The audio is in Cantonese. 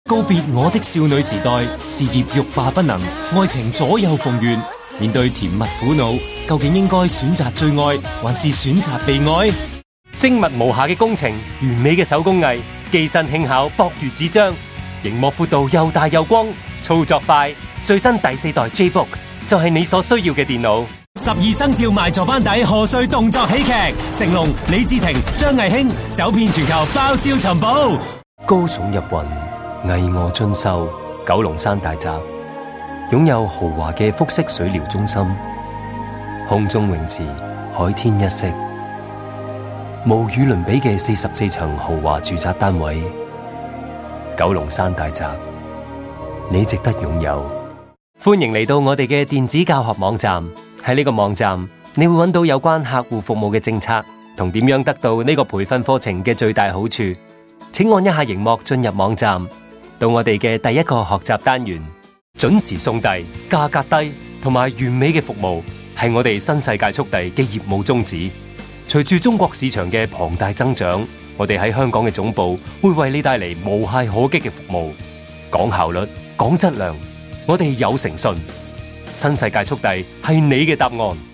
告別我的少女時代，事業欲罷不能，愛情左右逢源。面對甜蜜苦惱，究竟應該選擇最愛，還是選擇被愛？ 精密無瑕嘅工程，完美嘅手工藝，機身輕巧，薄如紙張，熒幕闊度又大又光，操作快。最新第4代 J-Book 就係你所需要嘅電腦。 12生肖賣座班底賀歲動作喜劇，成龍、李治廷、張藝興走遍全球爆笑尋寶。 高聳入雲，巍峨俊秀，九龍山大宅擁有豪華嘅複式水療中心，空中泳池，海天一色，無與倫比嘅44層豪華住宅單位。九龍山大宅，你值得擁有。歡迎嚟到我哋嘅電子教學網站，喺呢個網站你會揾到有關客戶服務嘅政策同點樣得到呢個培訓課程嘅最大好處。請按一下熒幕進入網站，到我哋嘅第一個學習單元，準時送遞、價格低同埋完美嘅服務係我哋新世界速遞嘅業務宗旨。隨住中國市場嘅龐大增長，我哋喺香港嘅總部會為你帶嚟無懈可擊嘅服務。講效率，講質量，我哋有誠信。新世界速遞係你嘅答案。